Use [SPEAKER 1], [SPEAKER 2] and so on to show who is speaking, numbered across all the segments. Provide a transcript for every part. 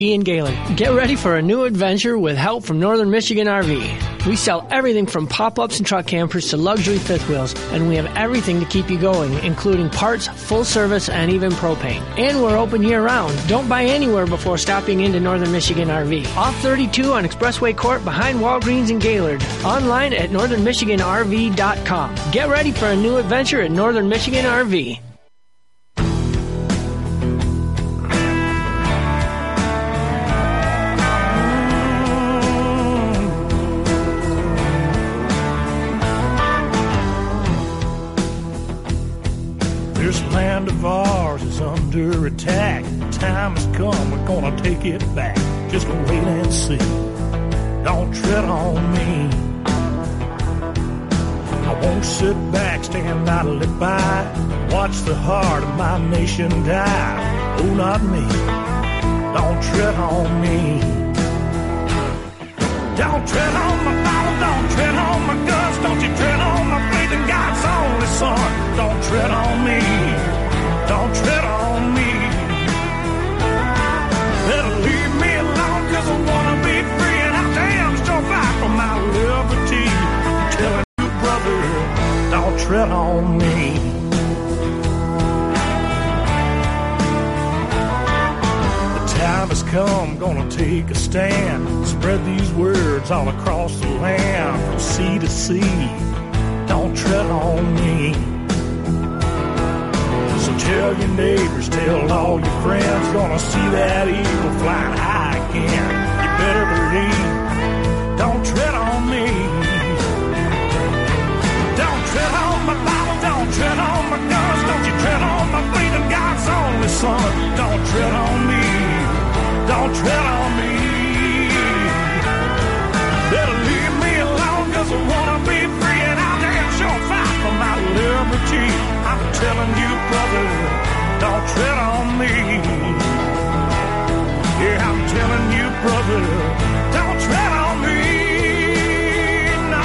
[SPEAKER 1] Ian Gaylor. Get ready for a new adventure with help from Northern Michigan RV. We sell everything from pop-ups and truck campers to luxury fifth wheels, and we have everything to keep you going, including parts, full service, and even propane. And we're open year-round. Don't buy anywhere before stopping into Northern Michigan RV. Off 32 on Expressway Court behind Walgreens in Gaylord. Online at northernmichiganrv.com. Get ready for a new adventure at Northern Michigan RV.
[SPEAKER 2] This land of ours is under attack. The time has come, we're gonna take it back. Just wait and see. Don't tread on me. I won't sit back, stand idly by, watch the heart of my nation die. Oh, not me. Don't tread on me. Don't tread on my Bible, don't tread on my guns, don't you tread on my faith in God's only Son. Don't tread on me, don't tread on me. Better leave me alone, cause I wanna be free, and I damn sure fight for my liberty. I'm telling you, brother, don't tread on me. Time has come, gonna take a stand. Spread these words all across the land, from sea to sea. Don't tread on me. So tell your neighbors, tell all your friends, gonna see that eagle flying high again. You better believe, don't tread on me. Don't tread on my Bible, don't tread on my guns, don't you tread on my faith in God's only Son. Don't tread on me. Don't tread on me. Better leave me alone, cause I wanna be free, and I'll damn sure fight for my liberty. I'm telling you, brother, don't tread on me. Yeah, I'm telling you, brother, don't tread on me. No.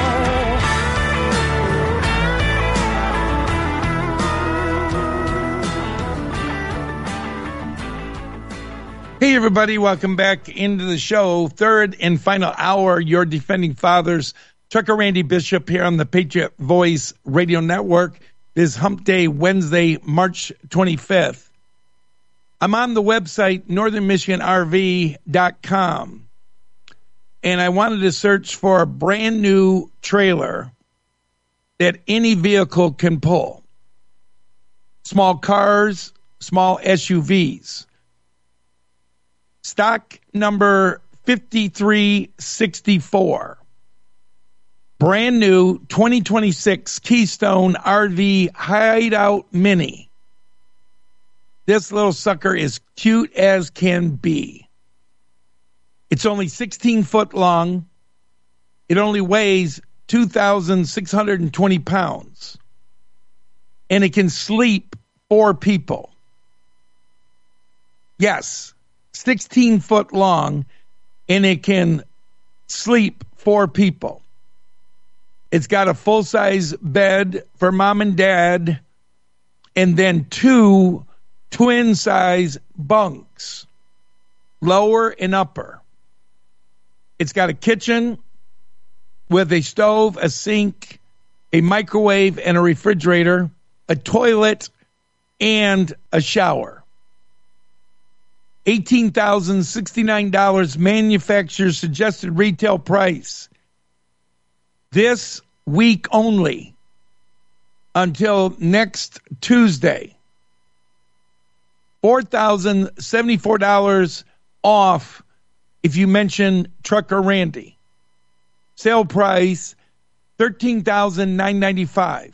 [SPEAKER 3] Hey, everybody. Welcome back into the show. Third and final hour, your defending fathers. Trucker Randy Bishop here on the Patriot Voice Radio Network. This Hump Day, Wednesday, March 25th. I'm on the website, northernmichiganrv.com. And I wanted to search for a brand new trailer that any vehicle can pull. Small cars, small SUVs. Stock number 5364. Brand new 2026 Keystone RV Hideout Mini. This little sucker is cute as can be. It's only 16 foot long. It only weighs 2,620 pounds. And it can sleep 4 people. Yes. 16 foot long, and it can sleep 4 people. It's got a full-size bed for mom and dad, and then 2 twin-size bunks, lower and upper. It's got a kitchen with a stove, a sink, a microwave, and a refrigerator, a toilet, and a shower. $18,069 manufacturer's suggested retail price. This week only until next Tuesday. $4,074 off if you mention Trucker Randy. Sale price $13,995.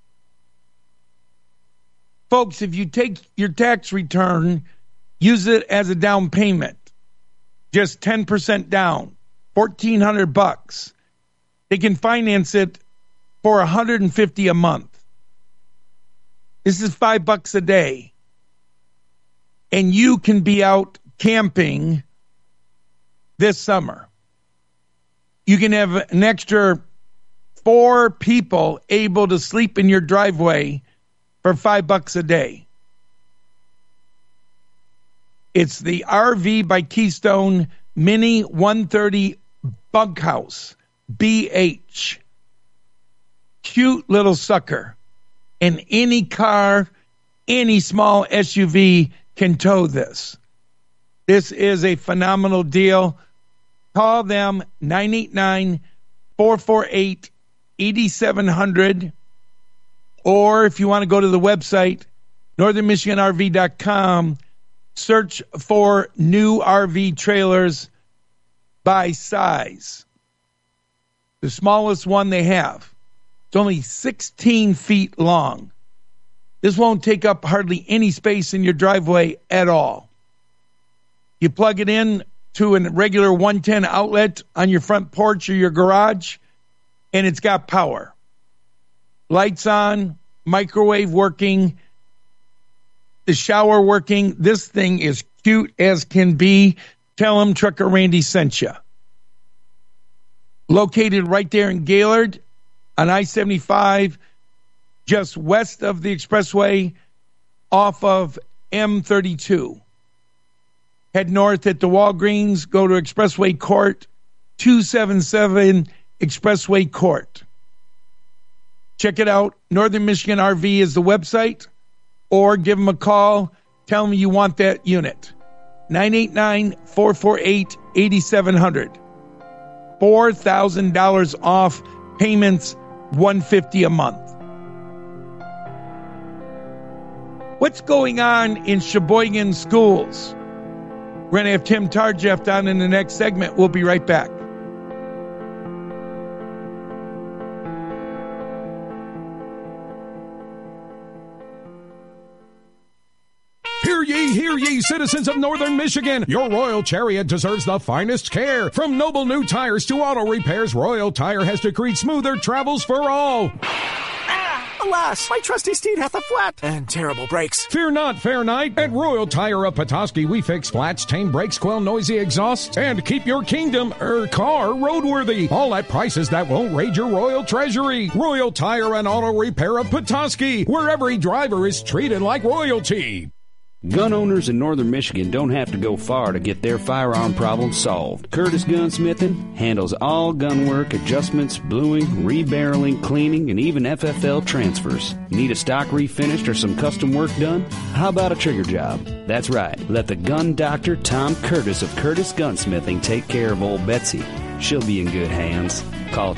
[SPEAKER 3] Folks, if you take your tax return, use it as a down payment. Just 10% down, $1,400. They can finance it for $150 a month. This is $5 a day. And you can be out camping this summer. You can have an extra 4 people able to sleep in your driveway for $5 a day. It's the RV by Keystone Mini 130 Bunkhouse BH. Cute little sucker. And any car, any small SUV can tow this. This is a phenomenal deal. Call them 989-448-8700. Or if you want to go to the website, northernmichiganrv.com, search for new RV trailers by size. The smallest one they have. It's only 16 feet long. This won't take up hardly any space in your driveway at all. You plug it in to a regular 110 outlet on your front porch or your garage, and it's got power. Lights on, microwave working, the shower working. This thing is cute as can be. Tell them Trucker Randy sent you. Located right there in Gaylord on I-75, just west of the expressway off of M32. Head north at the Walgreens, go to Expressway Court, 277 Expressway Court. Check it out. Northern Michigan RV is the website, or give them a call. Tell them you want that unit. 989-448-8700. $4,000 off, payments $150 a month. What's going on in Sheboygan schools? We're going to have Tim Tarjeff on in the next segment. We'll be right back.
[SPEAKER 4] Hear ye, citizens of Northern Michigan. Your Royal Chariot deserves the finest care. From noble new tires to auto repairs, Royal Tire has decreed smoother travels for all.
[SPEAKER 5] Alas, my trusty steed hath a flat and terrible brakes.
[SPEAKER 4] Fear not, fair knight. At Royal Tire of Petoskey, we fix flats, tame brakes, quell noisy exhausts, and keep your kingdom, car roadworthy. All at prices that won't raid your royal treasury. Royal Tire and Auto Repair of Petoskey, where every driver is treated like royalty.
[SPEAKER 6] Gun owners in Northern Michigan don't have to go far to get their firearm problems solved. Curtis Gunsmithing handles all gun work, adjustments, bluing, rebarreling, cleaning, and even FFL transfers. Need a stock refinished or some custom work done? How about a trigger job? That's right. Let the gun doctor Tom Curtis of Curtis Gunsmithing take care of old Betsy. She'll be in good hands. Call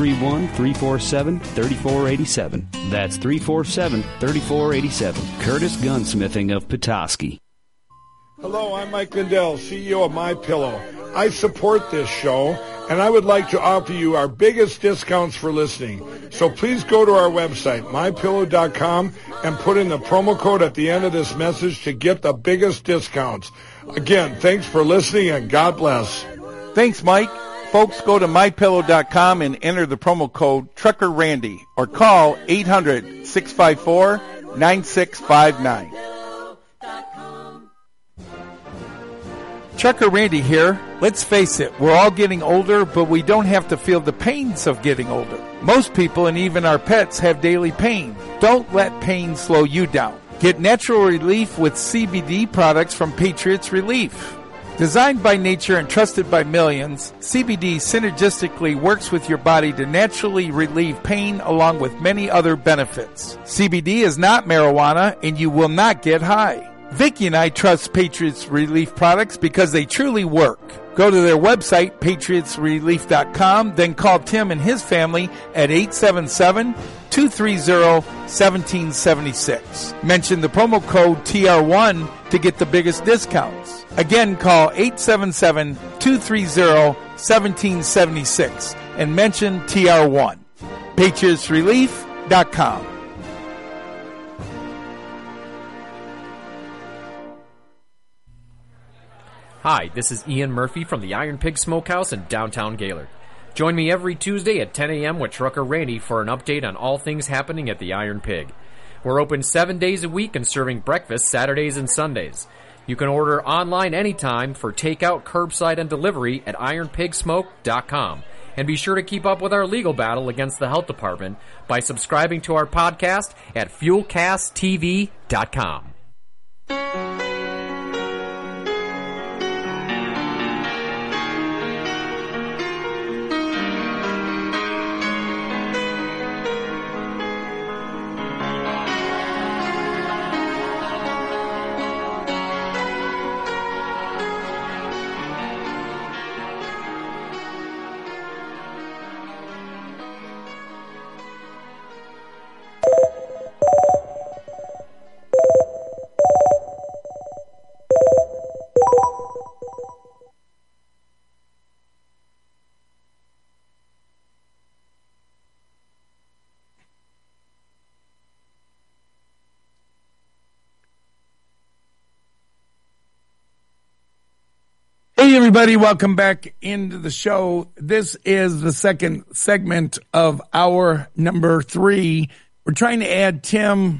[SPEAKER 6] 231-347-3487. That's 347-3487. Curtis Gunsmithing of Petoskey.
[SPEAKER 7] Hello, I'm Mike Lindell, CEO of MyPillow. I support this show, and I would like to offer you our biggest discounts for listening. So please go to our website, MyPillow.com, and put in the promo code at the end of this message to get the biggest discounts. Again, thanks for listening, and God bless.
[SPEAKER 3] Thanks, Mike. Folks, go to MyPillow.com and enter the promo code Trucker Randy or call 800-654-9659. Trucker Randy here. Let's face it, we're all getting older, but we don't have to feel the pains of getting older. Most people and even our pets have daily pain. Don't let pain slow you down. Get natural relief with CBD products from Patriots Relief. Designed by nature and trusted by millions, CBD synergistically works with your body to naturally relieve pain along with many other benefits. CBD is not marijuana and you will not get high. Vicky and I trust Patriots Relief products because they truly work. Go to their website, patriotsrelief.com, then call Tim and his family at 877-230-1776. Mention the promo code TR1 to get the biggest discounts. Again, call 877-230-1776 and mention TR1. patriotsrelief.com.
[SPEAKER 8] Hi, this is Ian Murphy from the Iron Pig Smokehouse in downtown Gaylord. Join me every Tuesday at 10 a.m. with Trucker Randy for an update on all things happening at the Iron Pig. We're open 7 days a week and serving breakfast Saturdays and Sundays. You can order online anytime for takeout, curbside, and delivery at ironpigsmoke.com. And be sure to keep up with our legal battle against the health department by subscribing to our podcast at fuelcasttv.com.
[SPEAKER 3] Hey, everybody. Welcome back into the show. This is the second segment of hour number 3. We're trying to add Tim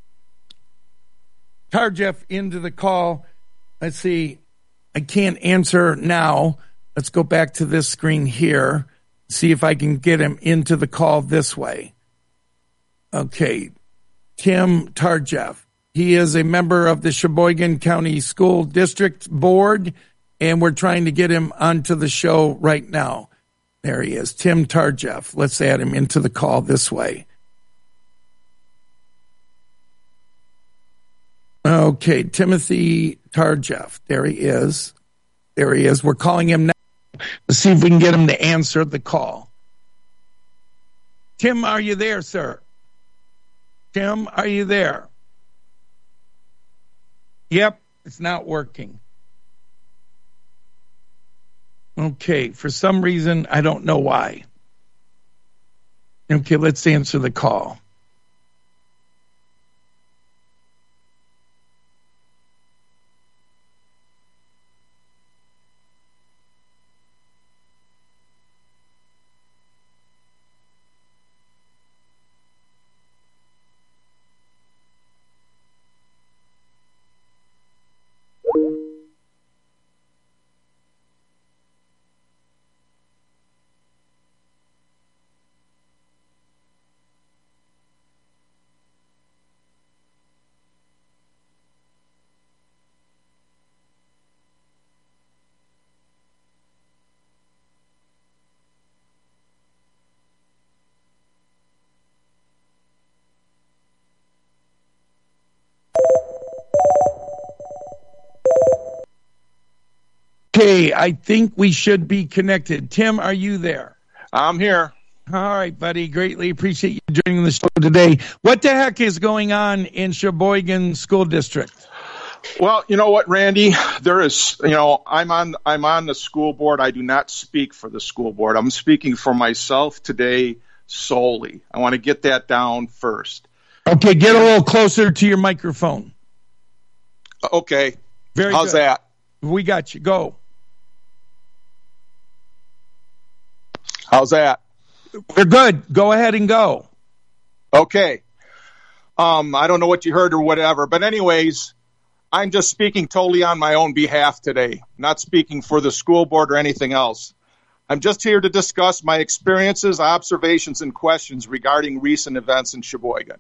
[SPEAKER 3] Tarjeff into the call. Let's see. I can't answer now. Let's go back to this screen here. See if I can get him into the call this way. Okay. Tim Tarjeff. He is a member of the Sheboygan County School District Board, and we're trying to get him onto the show right now. There he is, Tim Tarjeff. Let's add him into the call this way. Okay, Timothy Tarjeff. There he is. There he is. We're calling him now. Let's see if we can get him to answer the call. Tim, are you there, sir? Tim, are you there? Yep, it's not working. Okay, for some reason, I don't know why. Okay, let's answer the call. Okay, I think we should be connected. Tim, are you there?
[SPEAKER 9] I'm here.
[SPEAKER 3] All right, buddy. Greatly appreciate you joining the show today. What the heck is going on in Sheboygan School District?
[SPEAKER 9] Well, you know what, Randy? There is, I'm on the school board. I do not speak for the school board. I'm speaking for myself today solely. I want to get that down first.
[SPEAKER 3] Okay, get a little closer to your microphone.
[SPEAKER 9] Okay.
[SPEAKER 3] Very
[SPEAKER 9] How's
[SPEAKER 3] good.
[SPEAKER 9] that?
[SPEAKER 3] We got you. Go.
[SPEAKER 9] How's that?
[SPEAKER 3] We're good. Go ahead and go.
[SPEAKER 9] Okay. I don't know what you heard or whatever, but anyways, I'm just speaking totally on my own behalf today, not speaking for the school board or anything else. I'm just here to discuss my experiences, observations, and questions regarding recent events in Sheboygan.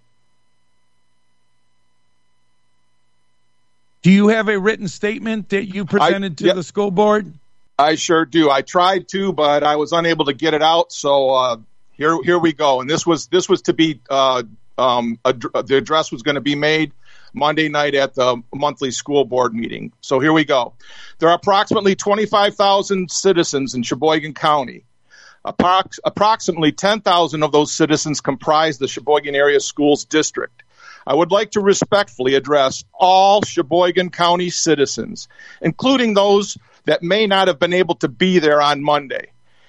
[SPEAKER 3] Do you have a written statement that you presented to the school board?
[SPEAKER 9] I sure do. I tried to, but I was unable to get it out. So here we go. And this was to be the address was going to be made Monday night at the monthly school board meeting. So here we go. There are approximately 25,000 citizens in Sheboygan County. Approximately 10,000 of those citizens comprise the Sheboygan Area Schools District. I would like to respectfully address all Sheboygan County citizens, including those that may not have been able to be there on Monday.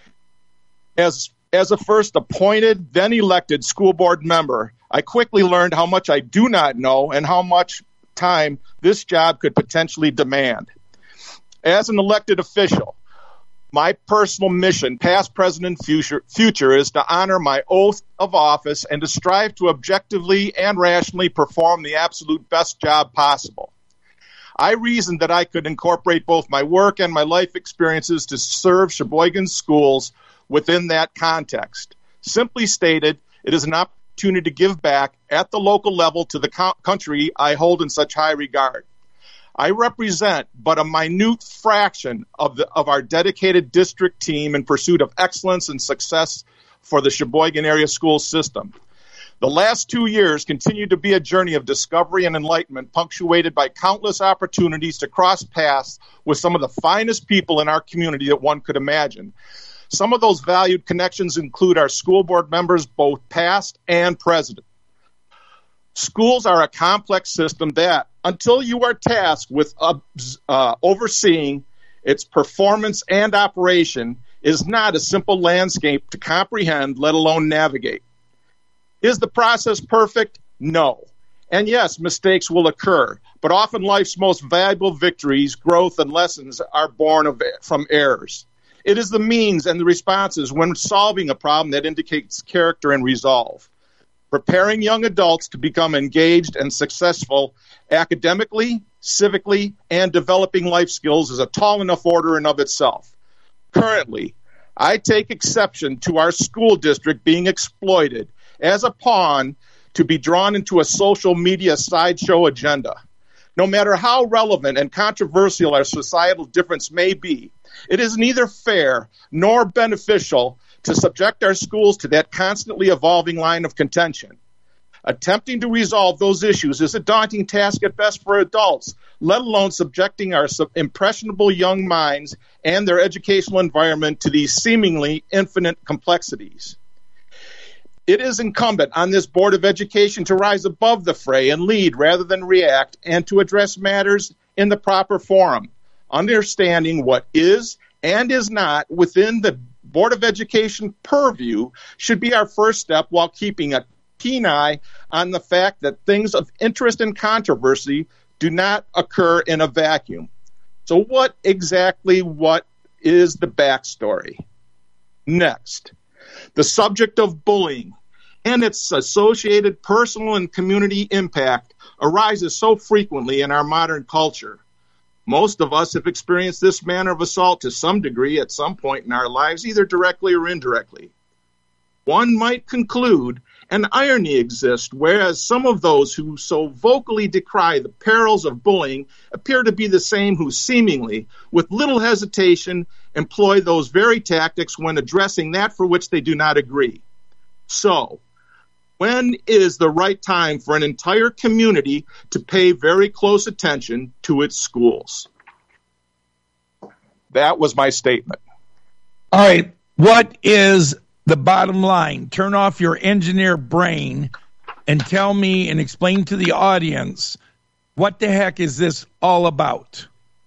[SPEAKER 9] As a first appointed, then elected school board member, I quickly learned how much I do not know and how much time this job could potentially demand. As an elected official, my personal mission, past, present, and future, is to honor my oath of office and to strive to objectively and rationally perform the absolute best job possible. I reasoned that I could incorporate both my work and my life experiences to serve Sheboygan schools within that context. Simply stated, it is an opportunity to give back at the local level to the country I hold in such high regard. I represent but a minute fraction of our dedicated district team in pursuit of excellence and success for the Sheboygan area school system. The last 2 years continue to be a journey of discovery and enlightenment, punctuated by countless opportunities to cross paths with some of the finest people in our community that one could imagine. Some of those valued connections include our school board members, both past and present. Schools are a complex system that, until you are tasked with overseeing its performance and operation, is not a simple landscape to comprehend, let alone navigate. Is the process perfect? No. And yes, mistakes will occur, but often life's most valuable victories, growth, and lessons are born from errors. It is the means and the responses when solving a problem that indicates character and resolve. Preparing young adults to become engaged and successful academically, civically, and developing life skills is a tall enough order in of itself. Currently, I take exception to our school district being exploited as a pawn to be drawn into a social media sideshow agenda. No matter how relevant and controversial our societal difference may be, it is neither fair nor beneficial to subject our schools to that constantly evolving line of contention. Attempting to resolve those issues is a daunting task at best for adults, let alone subjecting our impressionable young minds and their educational environment to these seemingly infinite complexities. It is incumbent on this Board of Education to rise above the fray and lead rather than react, and to address matters in the proper forum. Understanding what is and is not within the Board of Education purview should be our first step, while keeping a keen eye on the fact that things of interest and controversy do not occur in a vacuum. So what is the backstory? Next, the subject of bullying and its associated personal and community impact arises so frequently in our modern culture. Most of us have experienced this manner of assault to some degree at some point in our lives, either directly or indirectly. One might conclude an irony exists, whereas some of those who so vocally decry the perils of bullying appear to be the same who seemingly, with little hesitation, employ those very tactics when addressing that for which they do not agree. So, when is the right time for an entire community to pay very close attention to its schools? That was my statement.
[SPEAKER 3] All right. What is the bottom line? Turn off your engineer brain and tell me and explain to the audience, what the heck is this all about?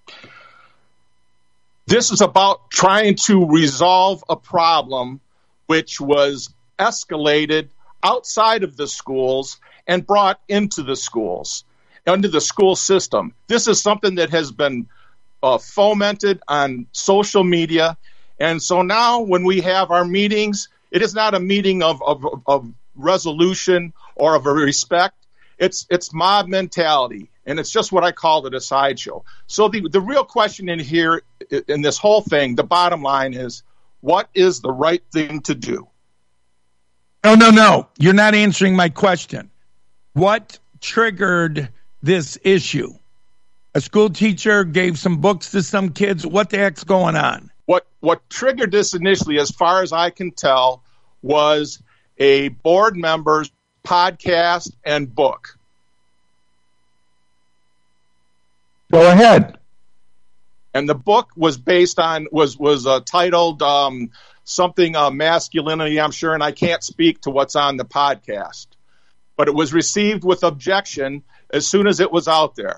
[SPEAKER 9] This is about trying to resolve a problem which was escalated outside of the schools and brought into the schools, under the school system. This is something that has been fomented on social media. And so now when we have our meetings, it is not a meeting of resolution or of a respect. It's mob mentality. And it's just what I called it, a sideshow. So the real question in here, in this whole thing, the bottom line is, what is the right thing to do?
[SPEAKER 3] No. You're not answering my question. What triggered this issue? A school teacher gave some books to some kids. What the heck's going on?
[SPEAKER 9] What triggered this initially, as far as I can tell, was a board member's podcast and book.
[SPEAKER 3] Go ahead.
[SPEAKER 9] And the book was based on was titled something masculinity, I'm sure, and I can't speak to what's on the podcast, but it was received with objection as soon as it was out there.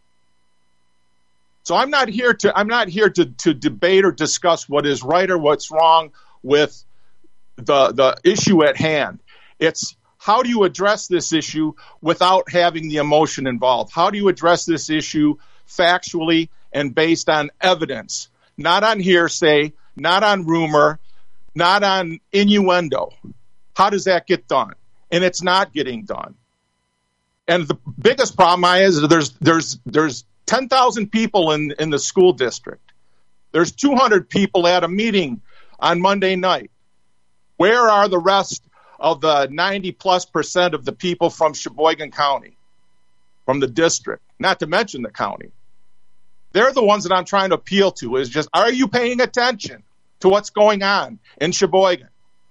[SPEAKER 9] So I'm not here to debate or discuss what is right or what's wrong with the issue at hand. It's how do you address this issue without having the emotion involved? How do you address this issue factually and based on evidence, not on hearsay, not on rumor, not on innuendo? How does that get done? And it's not getting done. And the biggest problem is there's 10,000 people in the school district. There's 200 people at a meeting on Monday night. Where are the rest of the 90+% of the people from Sheboygan County, from the district, not to mention the county? They're the ones that I'm trying to appeal to, is just, are you paying attention to what's going on in Sheboygan?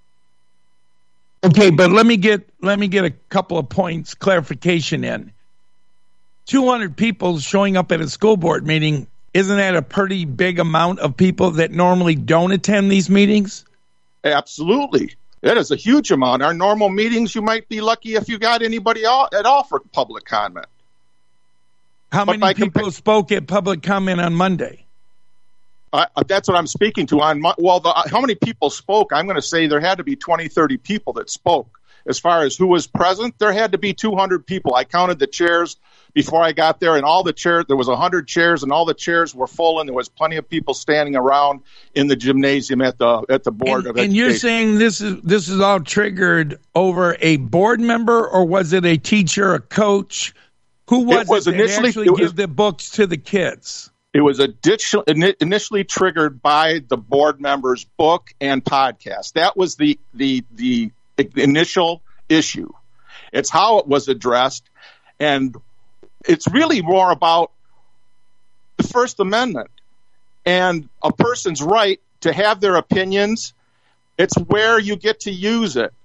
[SPEAKER 3] Okay, but let me get a couple of points clarification in. 200 people showing up at a school board meeting, isn't that a pretty big amount of people that normally don't attend these meetings?
[SPEAKER 9] Absolutely. That is a huge amount. Our normal meetings, you might be lucky if you got anybody at all for public comment.
[SPEAKER 3] How many people spoke at public comment on Monday?
[SPEAKER 9] That's what I'm speaking to. How many people spoke? I'm going to say there had to be 20, 30 people that spoke. as far as who was present, there had to be 200 people. I counted the chairs before I got there, and all the chairs, there was 100 chairs, and all the chairs were full, and there was plenty of people standing around in the gymnasium at the Board of Education.
[SPEAKER 3] And you're saying this is all triggered over a board member, or was it a teacher, a coach? Who was it that actually gave the books to the kids?
[SPEAKER 9] It was initially triggered by the board members' book and podcast. That was the initial issue. It's how it was addressed, and it's really more about the First Amendment and a person's right to have their opinions. It's where you get to use it.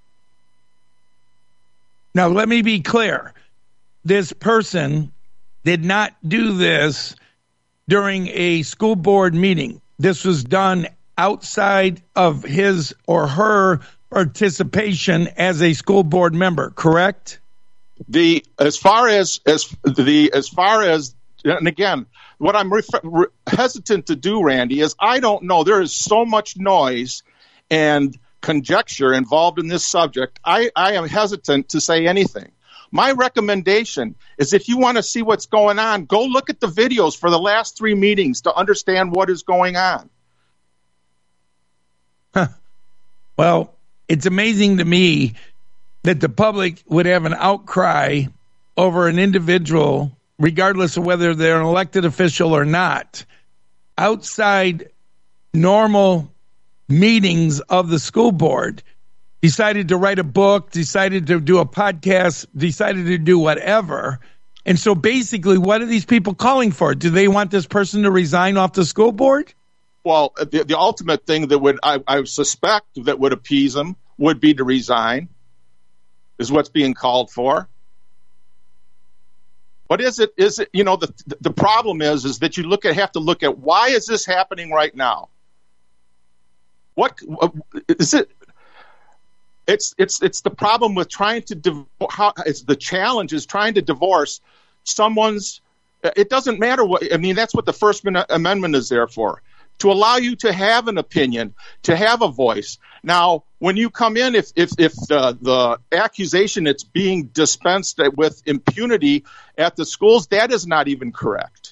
[SPEAKER 3] Now, let me be clear. This person did not do this during a school board meeting. This was done outside of his or her participation as a school board member, correct?
[SPEAKER 9] As far as, and again, what I'm hesitant to do, Randy, is I don't know. There is so much noise and conjecture involved in this subject. I am hesitant to say anything. My recommendation is, if you want to see what's going on, go look at the videos for the last 3 meetings to understand what is going on.
[SPEAKER 3] Well, it's amazing to me that the public would have an outcry over an individual, regardless of whether they're an elected official or not, outside normal meetings of the school board, decided to write a book, decided to do a podcast, decided to do whatever. And so basically, what are these people calling for? Do they want this person to resign off the school board?
[SPEAKER 9] Well, the ultimate thing that would, I suspect, that would appease them would be to resign, is what's being called for. What is it? Is it, the problem is that you have to look at, why is this happening right now? What is it? It's the problem with trying to it's the challenge is trying to divorce someone's. It doesn't matter what. I mean, that's what the First Amendment is there for, to allow you to have an opinion, to have a voice. Now, when you come in, if the accusation it's being dispensed with impunity at the schools, that is not even correct.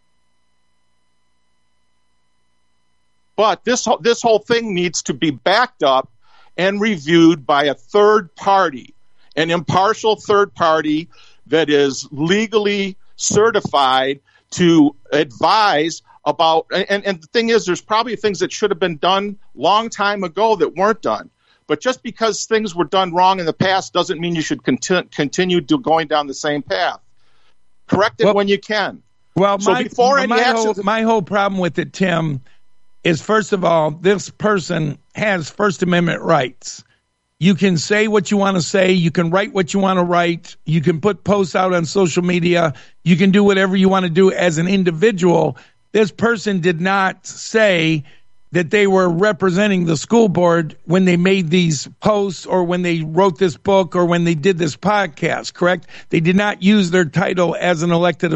[SPEAKER 9] But this whole thing needs to be backed up and reviewed by a third party, an impartial third party that is legally certified to advise about, and the thing is, there's probably things that should have been done long time ago that weren't done. But just because things were done wrong in the past doesn't mean you should continue going down the same path. Correct it when you can.
[SPEAKER 3] Well, my whole problem with it, Tim, is, first of all, this person has First Amendment rights. You can say what you want to say. You can write what you want to write. You can put posts out on social media. You can do whatever you want to do as an individual. This person did not say that they were representing the school board when they made these posts or when they wrote this book or when they did this podcast, correct? They did not use their title as an elected